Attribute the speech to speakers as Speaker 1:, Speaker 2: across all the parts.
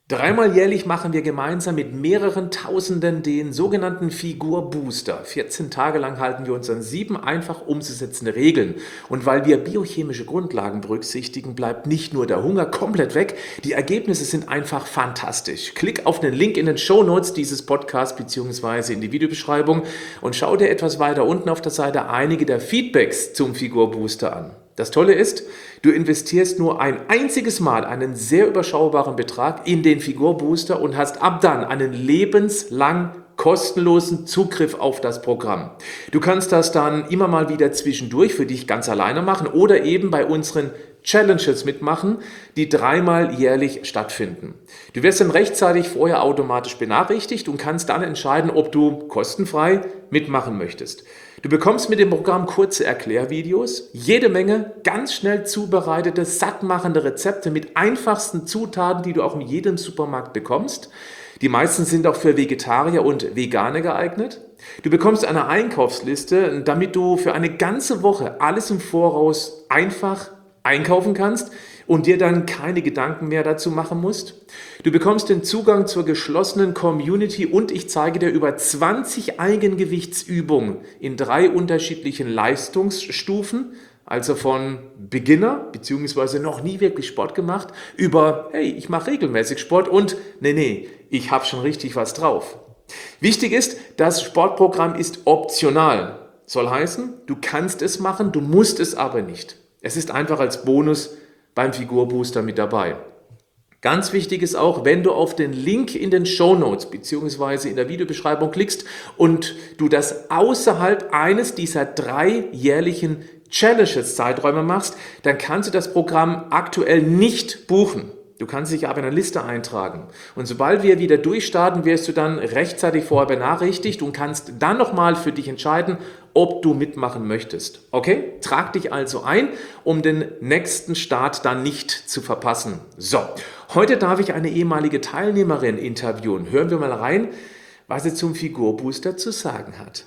Speaker 1: Dreimal jährlich machen wir gemeinsam mit mehreren Tausenden den sogenannten Figurbooster. 14 Tage lang halten wir uns an 7 einfach umzusetzende Regeln. Und weil wir biochemische Grundlagen berücksichtigen, bleibt nicht nur der Hunger komplett weg, die Ergebnisse sind einfach fantastisch. Klick auf den Link in den Shownotes dieses Podcasts bzw. in die Videobeschreibung und schau dir etwas weiter unten auf der Seite einige der Feedbacks zum Figurbooster an. Das Tolle ist, du investierst nur ein einziges Mal einen sehr überschaubaren Betrag in den Figurbooster und hast ab dann einen lebenslang kostenlosen Zugriff auf das Programm. Du kannst das dann immer mal wieder zwischendurch für dich ganz alleine machen oder eben bei unseren Challenges mitmachen, die dreimal jährlich stattfinden. Du wirst dann rechtzeitig vorher automatisch benachrichtigt und kannst dann entscheiden, ob du kostenfrei mitmachen möchtest. Du bekommst mit dem Programm kurze Erklärvideos, jede Menge ganz schnell zubereitete, sattmachende Rezepte mit einfachsten Zutaten, die du auch in jedem Supermarkt bekommst. Die meisten sind auch für Vegetarier und Veganer geeignet. Du bekommst eine Einkaufsliste, damit du für eine ganze Woche alles im Voraus einfach einkaufen kannst und dir dann keine Gedanken mehr dazu machen musst. Du bekommst den Zugang zur geschlossenen Community und ich zeige dir über 20 Eigengewichtsübungen in 3 unterschiedlichen Leistungsstufen, also von Beginner bzw. noch nie wirklich Sport gemacht, über hey, ich mache regelmäßig Sport und nee, ich habe schon richtig was drauf. Wichtig ist, das Sportprogramm ist optional. Soll heißen, du kannst es machen, du musst es aber nicht. Es ist einfach als Bonus beim Figurbooster mit dabei. Ganz wichtig ist auch, wenn du auf den Link in den Shownotes bzw. in der Videobeschreibung klickst und du das außerhalb eines dieser 3 jährlichen Challenges-Zeiträume machst, dann kannst du das Programm aktuell nicht buchen. Du kannst dich aber in eine Liste eintragen. Und sobald wir wieder durchstarten, wirst du dann rechtzeitig vorher benachrichtigt und kannst dann nochmal für dich entscheiden, ob du mitmachen möchtest. Okay? Trag dich also ein, um den nächsten Start dann nicht zu verpassen. So, heute darf ich eine ehemalige Teilnehmerin interviewen. Hören wir mal rein, was sie zum Figurbooster zu sagen hat.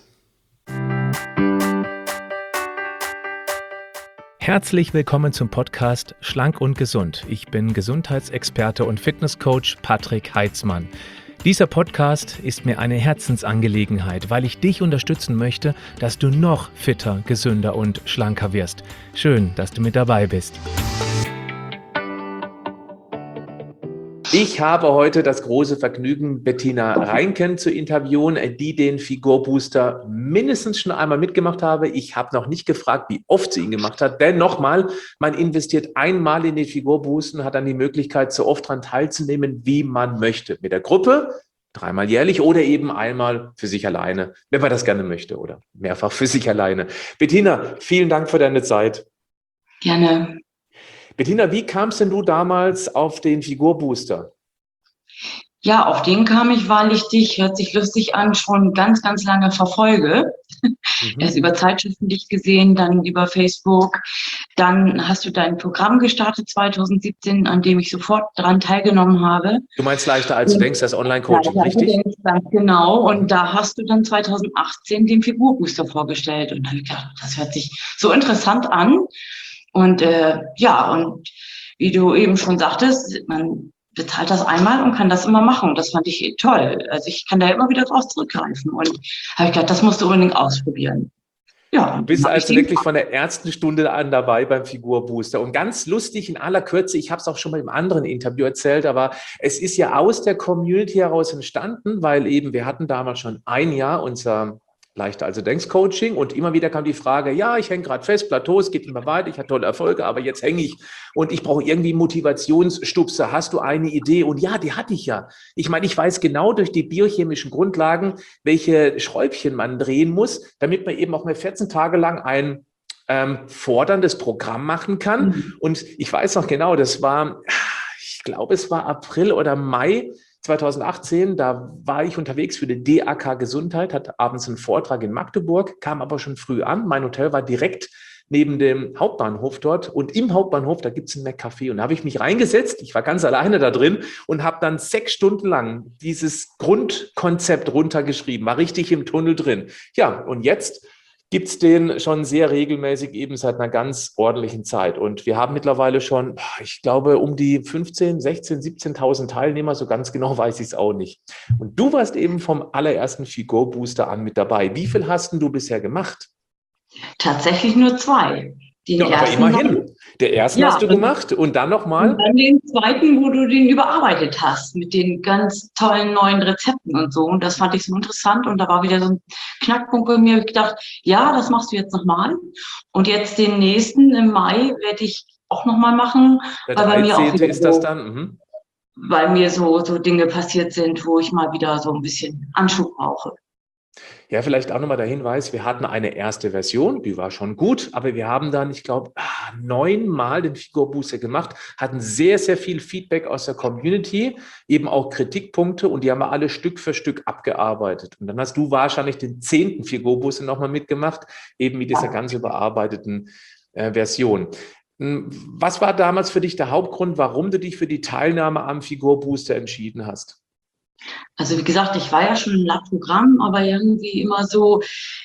Speaker 2: Herzlich willkommen zum Podcast Schlank und Gesund. Ich bin Gesundheitsexperte und Fitnesscoach Patrick Heitzmann. Dieser Podcast ist mir eine Herzensangelegenheit, weil ich dich unterstützen möchte, dass du noch fitter, gesünder und schlanker wirst. Schön, dass du mit dabei bist.
Speaker 1: Ich habe heute das große Vergnügen, Bettina Reinken zu interviewen, die den Figurbooster mindestens schon einmal mitgemacht habe. Ich habe noch nicht gefragt, wie oft sie ihn gemacht hat, denn nochmal, man investiert einmal in den Figurbooster und hat dann die Möglichkeit, so oft daran teilzunehmen, wie man möchte. Mit der Gruppe, 3-mal jährlich oder eben einmal für sich alleine, wenn man das gerne möchte oder mehrfach für sich alleine. Bettina, vielen Dank für deine Zeit.
Speaker 3: Gerne.
Speaker 1: Bettina, wie kamst denn du damals auf den Figurbooster?
Speaker 3: Ja, auf den kam ich, weil ich dich, hört sich lustig an, schon ganz, ganz lange verfolge. Erst über Zeitschriften dich gesehen, dann über Facebook. Dann hast du dein Programm gestartet 2017, an dem ich sofort daran teilgenommen habe.
Speaker 1: Du meinst leichter als du denkst, das Online-Coaching, richtig?
Speaker 3: Ganz genau. Und da hast du dann 2018 den Figurbooster vorgestellt. Und dann habe ich gedacht, das hört sich so interessant an. Und und wie du eben schon sagtest, man bezahlt das einmal und kann das immer machen. Und das fand ich toll. Also ich kann da immer wieder drauf zurückgreifen. Und habe ich gedacht, das musst du unbedingt ausprobieren. Ja,
Speaker 1: du bist also wirklich von der ersten Stunde an dabei beim Figurbooster. Und ganz lustig in aller Kürze, ich habe es auch schon mal im anderen Interview erzählt, aber es ist ja aus der Community heraus entstanden, weil eben wir hatten damals schon ein Jahr unser leichter als du denkst Coaching und immer wieder kam die Frage, ja, ich hänge gerade fest, Plateau, es geht immer weiter, ich habe tolle Erfolge, aber jetzt hänge ich und ich brauche irgendwie Motivationsstupser. Hast du eine Idee? Und ja, die hatte ich ja. Ich meine, ich weiß genau durch die biochemischen Grundlagen, welche Schräubchen man drehen muss, damit man eben auch mal 14 Tage lang ein forderndes Programm machen kann. Und ich weiß noch genau, das war, ich glaube, es war April oder Mai 2018, da war ich unterwegs für die DAK Gesundheit, hatte abends einen Vortrag in Magdeburg, kam aber schon früh an. Mein Hotel war direkt neben dem Hauptbahnhof dort und im Hauptbahnhof, da gibt es ein McCafé und da habe ich mich reingesetzt, ich war ganz alleine da drin und habe dann 6 Stunden lang dieses Grundkonzept runtergeschrieben, war richtig im Tunnel drin. Ja, und jetzt Gibt's den schon sehr regelmäßig, eben seit einer ganz ordentlichen Zeit. Und wir haben mittlerweile schon, ich glaube, um die 15, 16, 17.000 Teilnehmer, so ganz genau weiß ich es auch nicht. Und du warst eben vom allerersten Figurbooster an mit dabei. Wie viel hast denn du bisher gemacht?
Speaker 3: Tatsächlich nur 2. Den
Speaker 1: Ja, aber
Speaker 3: ersten
Speaker 1: immerhin. Der ersten
Speaker 3: ja,
Speaker 1: hast du gemacht und dann
Speaker 3: und
Speaker 1: nochmal?
Speaker 3: dann den zweiten, wo du den überarbeitet hast mit den ganz tollen neuen Rezepten und so. Und das fand ich so interessant. Und da war wieder so ein Knackpunkt bei mir. Ich gedacht, ja, das machst du jetzt nochmal. Und jetzt den nächsten im Mai werde ich auch nochmal machen,
Speaker 1: Der
Speaker 3: weil bei mir auch
Speaker 1: 13.
Speaker 3: wieder
Speaker 1: ist das
Speaker 3: so,
Speaker 1: dann? Mhm.
Speaker 3: weil mir so Dinge passiert sind, wo ich mal wieder so ein bisschen Anschub brauche.
Speaker 1: Ja, vielleicht auch nochmal der Hinweis, wir hatten eine erste Version, die war schon gut, aber wir haben dann, ich glaube, 9-mal den Figurbooster gemacht, hatten sehr, sehr viel Feedback aus der Community, eben auch Kritikpunkte und die haben wir alle Stück für Stück abgearbeitet. Und dann hast du wahrscheinlich den 10. Figurbooster nochmal mitgemacht, eben mit dieser ganz überarbeiteten Version. Was war damals für dich der Hauptgrund, warum du dich für die Teilnahme am Figurbooster entschieden hast?
Speaker 3: Also wie gesagt, ich war ja schon im Lab-Programm, aber irgendwie immer so,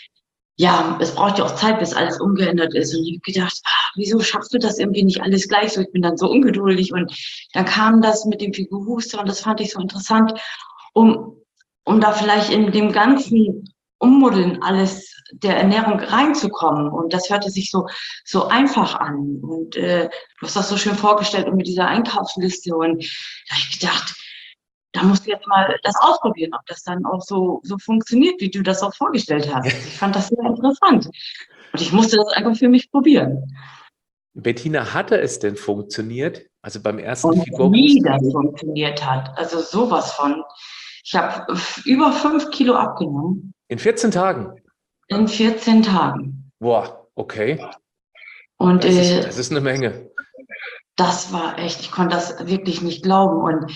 Speaker 3: ja, es braucht ja auch Zeit, bis alles umgeändert ist. Und ich habe gedacht, wieso schaffst du das irgendwie nicht alles gleich so? Ich bin dann so ungeduldig. Und dann kam das mit dem Figurbooster und das fand ich so interessant, um, um da vielleicht in dem ganzen Ummodeln alles der Ernährung reinzukommen. Und das hörte sich so einfach an. Und du hast das so schön vorgestellt und mit dieser Einkaufsliste. Und da habe ich gedacht, da musst du jetzt mal das ausprobieren, ob das dann auch so funktioniert, wie du das auch vorgestellt hast. Ich fand das sehr interessant. Und ich musste das einfach für mich probieren.
Speaker 1: Bettina, hatte es denn funktioniert? Also beim ersten
Speaker 3: Und wie
Speaker 1: Figurbooster?
Speaker 3: das funktioniert hat. Also sowas von. Ich habe über 5 Kilo abgenommen
Speaker 1: In 14 Tagen?
Speaker 3: in 14 Tagen.
Speaker 1: Boah, okay.
Speaker 3: Und
Speaker 1: Das ist eine Menge.
Speaker 3: das war echt, ich konnte das wirklich nicht glauben. Und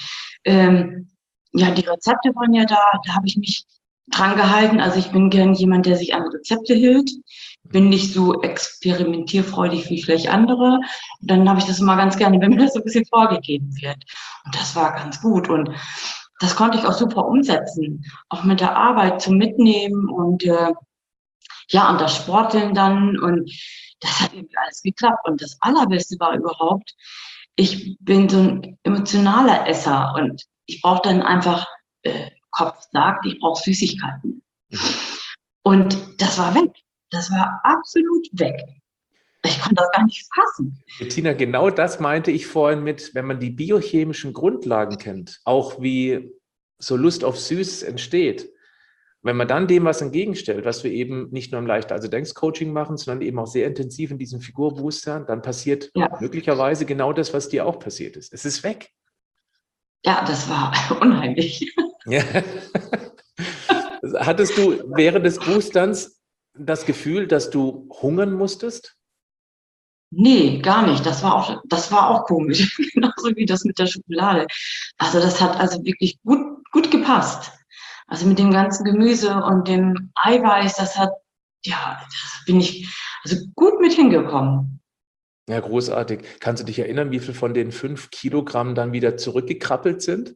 Speaker 3: ja, die Rezepte waren ja da habe ich mich dran gehalten. Also ich bin gern jemand, der sich an Rezepte hält. Bin nicht so experimentierfreudig wie vielleicht andere. Und dann habe ich das immer ganz gerne, wenn mir das so ein bisschen vorgegeben wird. Und das war ganz gut. Und das konnte ich auch super umsetzen. Auch mit der Arbeit zum Mitnehmen und ja, und das Sporteln dann. Und das hat irgendwie alles geklappt. Und das Allerbeste war überhaupt, ich bin so ein emotionaler Esser und ich brauche dann einfach, Kopf sagt, ich brauche Süßigkeiten. Und das war weg. Das war absolut weg. Ich konnte das gar nicht fassen.
Speaker 1: Bettina, genau das meinte ich vorhin mit, wenn man die biochemischen Grundlagen kennt, auch wie so Lust auf Süßes entsteht. Wenn man dann dem was entgegenstellt, was wir eben nicht nur im Leichter also Denkcoaching machen, sondern eben auch sehr intensiv in diesem Figurbooster, dann passiert möglicherweise genau das, was dir auch passiert ist. Es ist weg.
Speaker 3: Ja, das war unheimlich.
Speaker 1: Ja. Hattest du während des Boosterns das Gefühl, dass du hungern musstest?
Speaker 3: Nee, gar nicht. Das war auch komisch. Genauso wie das mit der Schokolade. Also das hat also wirklich gut gepasst. Also mit dem ganzen Gemüse und dem Eiweiß, das bin ich also gut mit hingekommen.
Speaker 1: Ja, großartig. Kannst du dich erinnern, wie viel von den 5 Kilogramm dann wieder zurückgekrabbelt sind?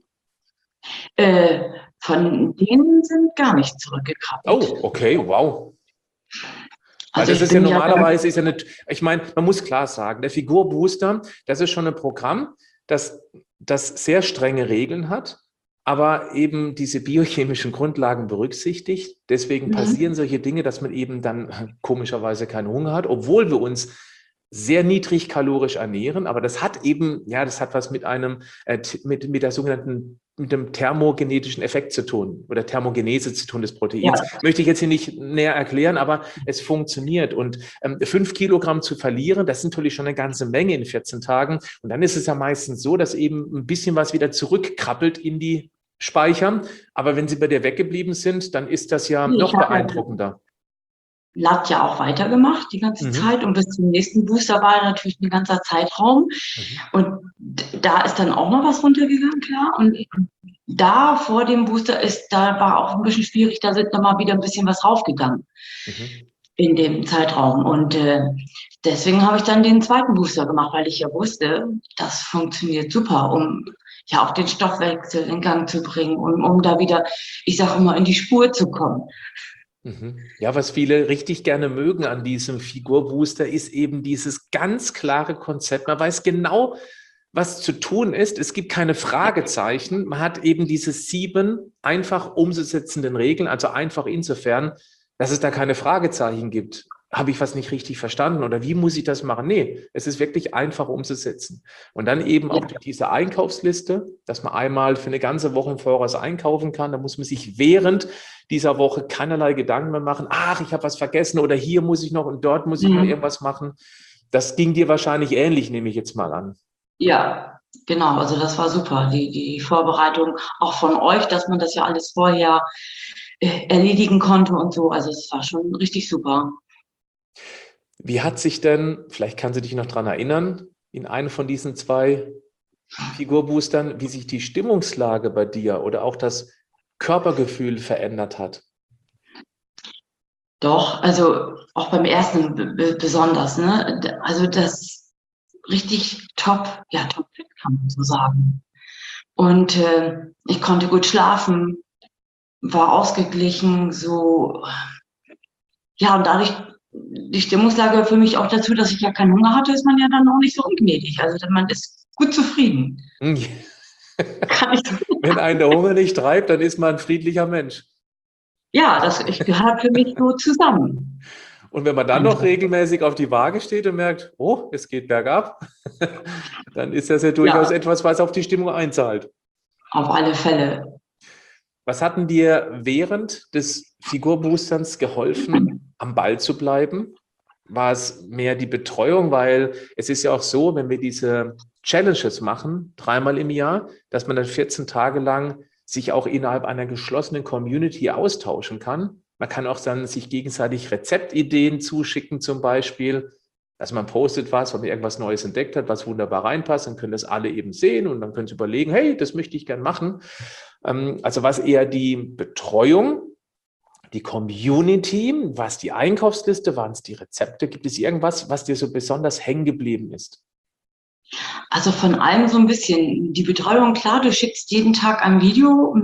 Speaker 3: Von denen sind gar nicht zurückgekrabbelt.
Speaker 1: Oh, okay, wow. Weil
Speaker 3: Also
Speaker 1: das
Speaker 3: ich
Speaker 1: ist ja
Speaker 3: bin ja
Speaker 1: normalerweise, ist ja nicht, ich meine, man muss klar sagen, der Figurbooster, das ist schon ein Programm, das sehr strenge Regeln hat, aber eben diese biochemischen Grundlagen berücksichtigt. Deswegen passieren solche Dinge, dass man eben dann komischerweise keinen Hunger hat, obwohl wir uns sehr niedrig kalorisch ernähren, aber das hat eben, ja, das hat was mit mit der sogenannten, mit dem thermogenetischen Effekt zu tun oder Thermogenese zu tun des Proteins.
Speaker 3: ja,
Speaker 1: Möchte ich jetzt hier nicht näher erklären, aber es funktioniert. Und 5 Kilogramm zu verlieren, das ist natürlich schon eine ganze Menge in 14 Tagen. Und dann ist es ja meistens so, dass eben ein bisschen was wieder zurückkrabbelt in die Speicher. Aber wenn sie bei dir weggeblieben sind, dann ist das ja noch beeindruckender.
Speaker 3: Lat ja auch weitergemacht die ganze Zeit und bis zum nächsten Booster war natürlich ein ganzer Zeitraum und da ist dann auch noch was runtergegangen, klar, und da vor dem Booster da war auch ein bisschen schwierig, da sind nochmal wieder ein bisschen was raufgegangen in dem Zeitraum und deswegen habe ich dann den zweiten Booster gemacht, weil ich ja wusste, das funktioniert super, um ja auch den Stoffwechsel in Gang zu bringen und um da wieder, ich sage immer, in die Spur zu kommen.
Speaker 1: Ja, was viele richtig gerne mögen an diesem Figurbooster, ist eben dieses ganz klare Konzept. Man weiß genau, was zu tun ist. Es gibt keine Fragezeichen. Man hat eben diese 7 einfach umzusetzenden Regeln, also einfach insofern, dass es da keine Fragezeichen gibt. Habe ich was nicht richtig verstanden oder wie muss ich das machen? Nee, es ist wirklich einfach umzusetzen. Und dann eben auch durch diese Einkaufsliste, dass man einmal für eine ganze Woche im Voraus einkaufen kann. Da muss man sich während dieser Woche keinerlei Gedanken mehr machen. Ach, ich habe was vergessen oder hier muss ich noch und dort muss ich noch irgendwas machen. Das ging dir wahrscheinlich ähnlich, nehme ich jetzt mal an.
Speaker 3: Ja, genau. Also das war super. Die Vorbereitung auch von euch, dass man das ja alles vorher erledigen konnte und so. Also es war schon richtig super.
Speaker 1: Wie hat sich denn, vielleicht kannst du dich noch dran erinnern, in einem von diesen 2 Figurboostern, wie sich die Stimmungslage bei dir oder auch das Körpergefühl verändert hat?
Speaker 3: Doch, also auch beim ersten besonders, ne? Also das richtig top, ja, top fit kann man so sagen. Und ich konnte gut schlafen, war ausgeglichen, so, ja, und dadurch, die Stimmungslage für mich auch dazu, dass ich ja keinen Hunger hatte, ist man ja dann auch nicht so ungnädig. Also man ist gut zufrieden. Kann ich so
Speaker 1: Wenn einen der Hunger nicht treibt, dann ist man ein friedlicher Mensch.
Speaker 3: Ja, das gehört für mich so zusammen.
Speaker 1: Und wenn man dann noch regelmäßig auf die Waage steht und merkt, oh, es geht bergab, dann ist das ja durchaus etwas, was auf die Stimmung einzahlt.
Speaker 3: Auf alle Fälle.
Speaker 1: Was hat denn dir während des Figurboosterns geholfen, am Ball zu bleiben? War es mehr die Betreuung? Weil es ist ja auch so, wenn wir diese Challenges machen, 3-mal im Jahr, dass man dann 14 Tage lang sich auch innerhalb einer geschlossenen Community austauschen kann. Man kann auch dann sich gegenseitig Rezeptideen zuschicken zum Beispiel. Also man postet was, wenn man irgendwas Neues entdeckt hat, was wunderbar reinpasst, dann können das alle eben sehen und dann können sie überlegen, hey, das möchte ich gern machen. Also was eher die Betreuung, die Community, was die Einkaufsliste, waren es die Rezepte? Gibt es irgendwas, was dir so besonders hängen geblieben ist?
Speaker 3: Also von allem so ein bisschen. Die Betreuung, klar, du schickst jeden Tag ein Video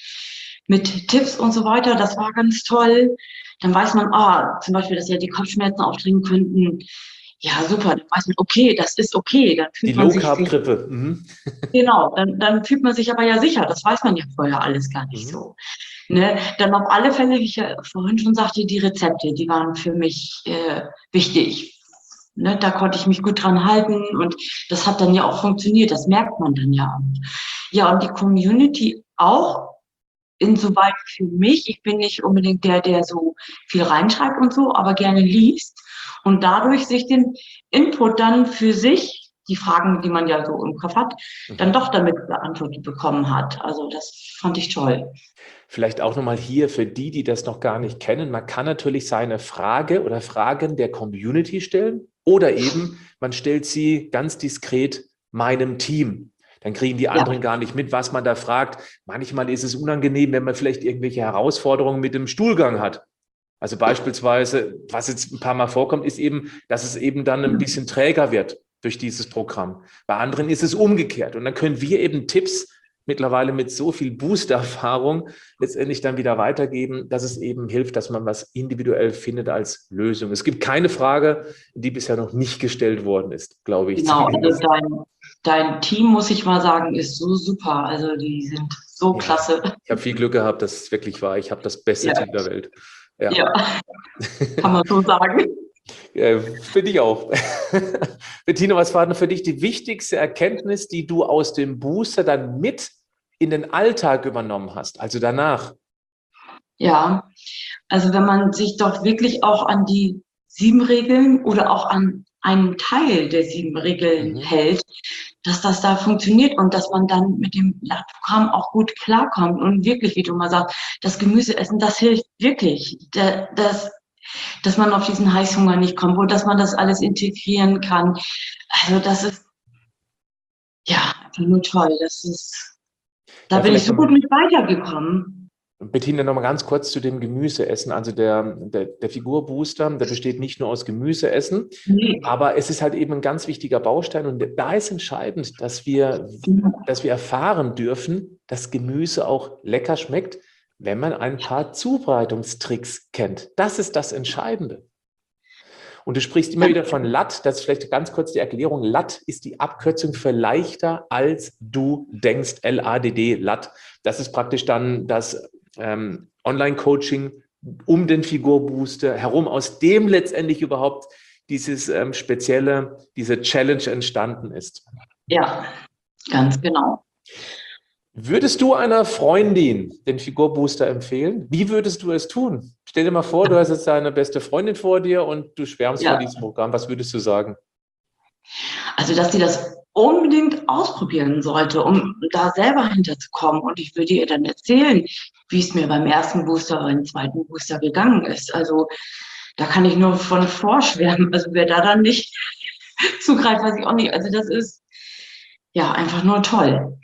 Speaker 3: mit Tipps und so weiter. Das war ganz toll. Dann weiß man, zum Beispiel, dass ja die Kopfschmerzen auftreten könnten. Ja, super. Dann weiß man, okay, das ist okay. Dann
Speaker 1: Die
Speaker 3: fühlt man sich
Speaker 1: Low-Carb-Grippe.
Speaker 3: genau, dann fühlt man sich aber ja sicher. Das weiß man ja vorher alles gar nicht so. Ne? Dann auf alle Fälle, wie ich ja vorhin schon sagte, die Rezepte, die waren für mich wichtig. Ne? Da konnte ich mich gut dran halten und das hat dann ja auch funktioniert. Das merkt man dann ja. Ja, und die Community auch, insoweit für mich. Ich bin nicht unbedingt der so viel reinschreibt und so, aber gerne liest und dadurch sich den Input dann für sich, die Fragen, die man ja so im Kopf hat, dann doch damit beantwortet bekommen hat. Also das fand ich toll.
Speaker 1: Vielleicht auch nochmal hier für die, die das noch gar nicht kennen. Man kann natürlich seine Frage oder Fragen der Community stellen oder eben man stellt sie ganz diskret meinem Team. Dann kriegen die anderen gar nicht mit, was man da fragt. Manchmal ist es unangenehm, wenn man vielleicht irgendwelche Herausforderungen mit dem Stuhlgang hat. Also beispielsweise, was jetzt ein paar Mal vorkommt, ist eben, dass es eben dann ein bisschen träger wird durch dieses Programm. Bei anderen ist es umgekehrt. Und dann können wir eben Tipps mittlerweile mit so viel Booster-Erfahrung letztendlich dann wieder weitergeben, dass es eben hilft, dass man was individuell findet als Lösung. Es gibt keine Frage, die bisher noch nicht gestellt worden ist, glaube ich.
Speaker 3: Genau, also dein Team, muss ich mal sagen, ist so super. Also die sind so klasse.
Speaker 1: Ich habe viel Glück gehabt, dass es wirklich war. Ich habe das beste Team der Welt.
Speaker 3: Ja, kann man so sagen.
Speaker 1: Finde ich auch. Bettina, was war denn für dich die wichtigste Erkenntnis, die du aus dem Booster dann mit in den Alltag übernommen hast, also danach?
Speaker 3: Ja, also wenn man sich doch wirklich auch an die 7 Regeln oder auch an einen Teil der 7 Regeln hält, dass das da funktioniert und dass man dann mit dem Programm auch gut klarkommt und wirklich, wie du mal sagst, das Gemüse essen, das hilft wirklich, dass man auf diesen Heißhunger nicht kommt und dass man das alles integrieren kann. Also das ist ja einfach nur toll. Da bin ich so gut mit weitergekommen.
Speaker 1: Bettina, noch mal ganz kurz zu dem Gemüseessen. Also der Figurbooster, der besteht nicht nur aus Gemüseessen, aber es ist halt eben ein ganz wichtiger Baustein. Und da ist entscheidend, dass wir erfahren dürfen, dass Gemüse auch lecker schmeckt, wenn man ein paar Zubereitungstricks kennt. Das ist das Entscheidende. Und du sprichst immer wieder von LAT, das ist vielleicht ganz kurz die Erklärung. LAT ist die Abkürzung für leichter als du denkst, LADD, LAT. Das ist praktisch dann das Online-Coaching um den Figurbooster herum, aus dem letztendlich überhaupt diese Challenge entstanden ist.
Speaker 3: Ja, ganz genau.
Speaker 1: Würdest du einer Freundin den Figurbooster empfehlen? Wie würdest du es tun? Stell dir mal vor, du hast jetzt deine beste Freundin vor dir und du schwärmst von diesem Programm. Was würdest du sagen?
Speaker 3: Also, dass sie das unbedingt ausprobieren sollte, um da selber hinterzukommen. Und ich würde ihr dann erzählen, wie es mir beim ersten Booster oder beim zweiten Booster gegangen ist. Also, da kann ich nur von vorschwärmen. Also, wer da dann nicht zugreift, weiß ich auch nicht. Also, das ist ja einfach nur toll,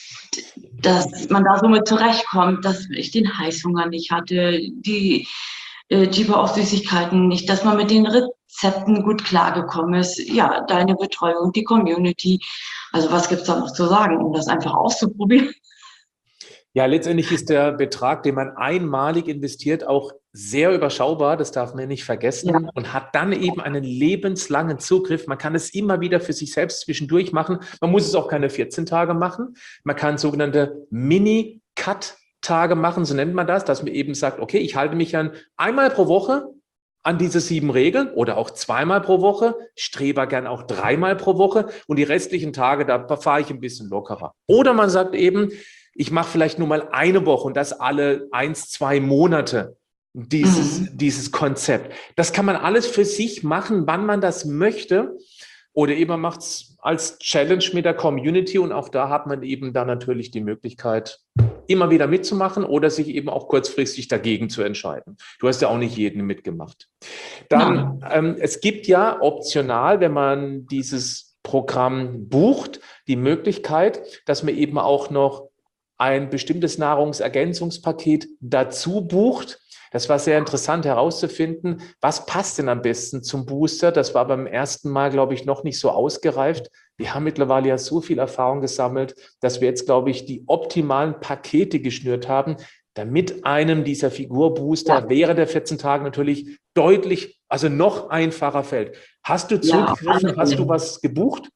Speaker 3: dass man da so mit zurechtkommt, dass ich den Heißhunger nicht hatte, die Jeeper auf Süßigkeiten nicht, dass man mit den Rezepten gut klargekommen ist. Ja, deine Betreuung, die Community. Also was gibt es da noch zu sagen, um das einfach auszuprobieren?
Speaker 1: Ja, letztendlich ist der Betrag, den man einmalig investiert, auch sehr überschaubar, das darf man nicht vergessen, und hat dann eben einen lebenslangen Zugriff. Man kann es immer wieder für sich selbst zwischendurch machen. Man muss es auch keine 14 Tage machen. Man kann sogenannte Mini-Cut-Tage machen, so nennt man das, dass man eben sagt, okay, ich halte mich an einmal pro Woche an diese 7 Regeln oder auch zweimal pro Woche, strebe gern auch 3-mal pro Woche und die restlichen Tage, da fahre ich ein bisschen lockerer. Oder man sagt eben, ich mache vielleicht nur mal eine Woche und das alle 1-2 Monate, dieses Konzept. Das kann man alles für sich machen, wann man das möchte. Oder eben man macht es als Challenge mit der Community und auch da hat man eben dann natürlich die Möglichkeit, immer wieder mitzumachen oder sich eben auch kurzfristig dagegen zu entscheiden. Du hast ja auch nicht jeden mitgemacht. Dann, es gibt ja optional, wenn man dieses Programm bucht, die Möglichkeit, dass man eben auch noch ein bestimmtes Nahrungsergänzungspaket dazu bucht. Das war sehr interessant herauszufinden, was passt denn am besten zum Booster. Das war beim ersten Mal, glaube ich, noch nicht so ausgereift. Wir haben mittlerweile ja so viel Erfahrung gesammelt, dass wir jetzt, glaube ich, die optimalen Pakete geschnürt haben, damit einem dieser Figurbooster während der 14 Tage natürlich deutlich, also noch einfacher fällt. Hast du zugegriffen? Hast du was gebucht?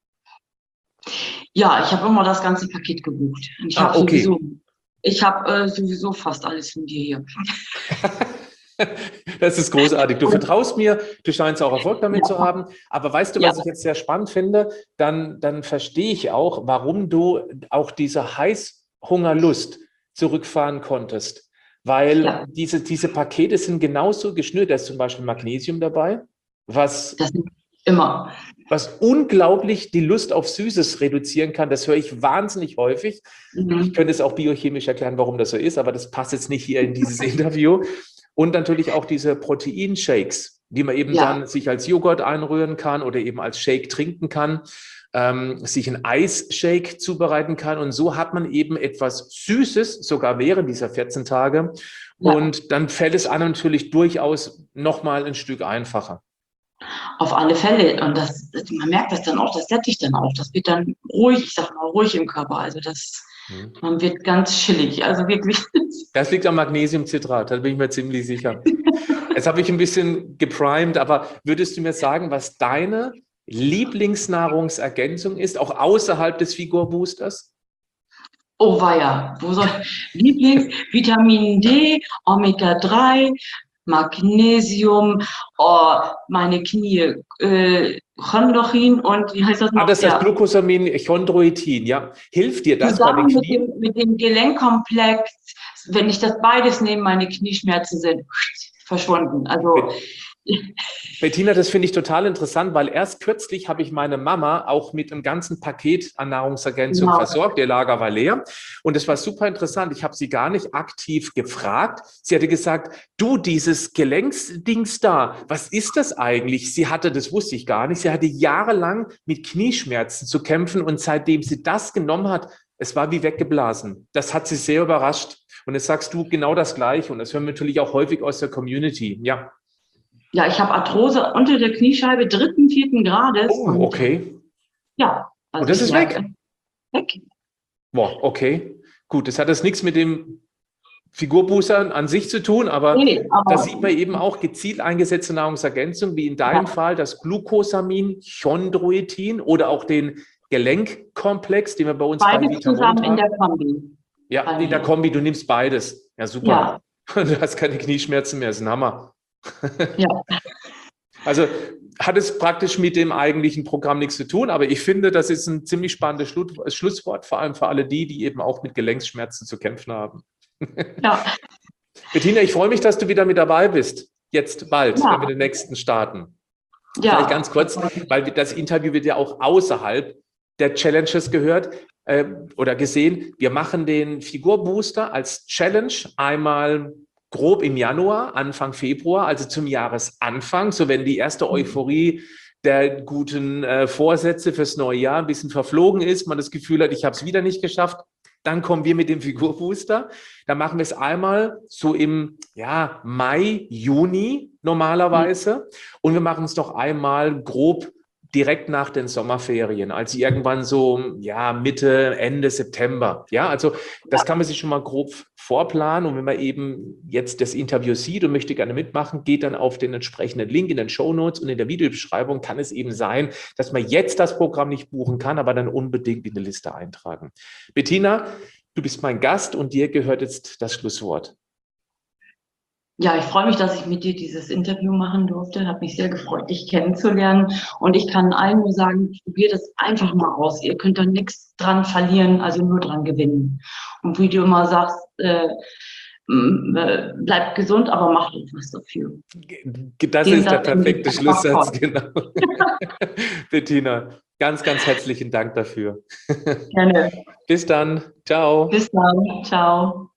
Speaker 3: Ja, ich habe immer das ganze Paket gebucht. Und ich habe sowieso fast alles von dir hier.
Speaker 1: Das ist großartig. Du vertraust mir, du scheinst auch Erfolg damit zu haben. Aber weißt du, was ich jetzt sehr spannend finde? Dann verstehe ich auch, warum du auch diese Heißhungerlust zurückfahren konntest. Weil diese Pakete sind genauso geschnürt. Da ist zum Beispiel Magnesium dabei, was unglaublich die Lust auf Süßes reduzieren kann. Das höre ich wahnsinnig häufig. Ich könnte es auch biochemisch erklären, warum das so ist, aber das passt jetzt nicht hier in dieses Interview. Und natürlich auch diese Proteinshakes, die man eben dann sich als Joghurt einrühren kann oder eben als Shake trinken kann, sich ein Eisshake zubereiten kann. Und so hat man eben etwas Süßes, sogar während dieser 14 Tage. Und dann fällt es einem natürlich durchaus nochmal ein Stück einfacher.
Speaker 3: Auf alle Fälle. Und man merkt das dann auch, das sättigt dann auch. Das wird dann ruhig, ich sag mal, ruhig im Körper. Also man wird ganz chillig. Also wirklich.
Speaker 1: Das liegt am Magnesiumcitrat, da bin ich mir ziemlich sicher. Jetzt habe ich ein bisschen geprimed, aber würdest du mir sagen, was deine Lieblingsnahrungsergänzung ist, auch außerhalb des Figurboosters?
Speaker 3: Oh weia, Vitamin D, Omega-3, Magnesium, meine Knie, Chondroitin und wie heißt das noch?
Speaker 1: Das heißt Glucosamin, Chondroitin, ja. Hilft dir das
Speaker 3: zusammen bei den Knien? Mit dem Gelenkkomplex, wenn ich das beides nehme, meine Knieschmerzen sind verschwunden. Also
Speaker 1: Bettina, das finde ich total interessant, weil erst kürzlich habe ich meine Mama auch mit einem ganzen Paket an Nahrungsergänzung versorgt. Ihr Lager war leer und es war super interessant. Ich habe sie gar nicht aktiv gefragt. Sie hatte gesagt, du, dieses Gelenksdings da, was ist das eigentlich? Das wusste ich gar nicht. Sie hatte jahrelang mit Knieschmerzen zu kämpfen und seitdem sie das genommen hat, es war wie weggeblasen. Das hat sie sehr überrascht. Und jetzt sagst du genau das Gleiche und das hören wir natürlich auch häufig aus der Community. Ja.
Speaker 3: Ja, ich habe Arthrose unter der Kniescheibe 3., 4. Grades.
Speaker 1: Oh, okay.
Speaker 3: Ja. Also
Speaker 1: und das ist weg?
Speaker 3: Weg.
Speaker 1: Boah, okay. Gut, das hat jetzt nichts mit dem Figurboostern an sich zu tun, aber
Speaker 3: Nee, aber
Speaker 1: da sieht man eben auch gezielt eingesetzte Nahrungsergänzung, wie in deinem Fall das Glucosamin, Chondroitin oder auch den Gelenkkomplex, den wir bei uns bei
Speaker 3: beides
Speaker 1: Vitamont
Speaker 3: zusammen in
Speaker 1: haben.
Speaker 3: der Kombi.
Speaker 1: Ja, in der Kombi, du nimmst beides. Ja, super.
Speaker 3: Ja,
Speaker 1: Du hast keine Knieschmerzen mehr, das ist ein Hammer.
Speaker 3: ja.
Speaker 1: Also hat es praktisch mit dem eigentlichen Programm nichts zu tun, aber ich finde, das ist ein ziemlich spannendes Schlusswort, vor allem für alle die eben auch mit Gelenkschmerzen zu kämpfen haben.
Speaker 3: Ja,
Speaker 1: Bettina, ich freue mich, dass du wieder mit dabei bist. Jetzt bald,
Speaker 3: Ja.
Speaker 1: wenn wir den nächsten starten.
Speaker 3: ja.
Speaker 1: Vielleicht ganz kurz, weil das Interview wird ja auch außerhalb der Challenges gehört oder gesehen. Wir machen den Figurbooster als Challenge einmal grob im Januar, Anfang Februar, also zum Jahresanfang, so wenn die erste Euphorie der guten Vorsätze fürs neue Jahr ein bisschen verflogen ist, man das Gefühl hat, ich habe es wieder nicht geschafft, dann kommen wir mit dem Figurbooster. Dann machen wir es einmal so im Mai, Juni normalerweise. Und wir machen es noch einmal grob direkt nach den Sommerferien, also irgendwann so Mitte, Ende September. Ja, also das kann man sich schon mal grob vorplanen. Und wenn man eben jetzt das Interview sieht und möchte gerne mitmachen, geht dann auf den entsprechenden Link in den Shownotes und in der Videobeschreibung kann es eben sein, dass man jetzt das Programm nicht buchen kann, aber dann unbedingt in die Liste eintragen. Bettina, du bist mein Gast und dir gehört jetzt das Schlusswort.
Speaker 3: Ja, ich freue mich, dass ich mit dir dieses Interview machen durfte. Hat mich sehr gefreut, dich kennenzulernen. Und ich kann allen nur sagen, probiert es einfach mal aus. Ihr könnt da nichts dran verlieren, also nur dran gewinnen. Und wie du immer sagst, bleibt gesund, aber macht etwas dafür.
Speaker 1: Das ist der perfekte Schlusssatz, genau. Bettina, ganz, ganz herzlichen Dank dafür.
Speaker 3: Gerne.
Speaker 1: Bis dann. Ciao.
Speaker 3: Bis dann. Ciao.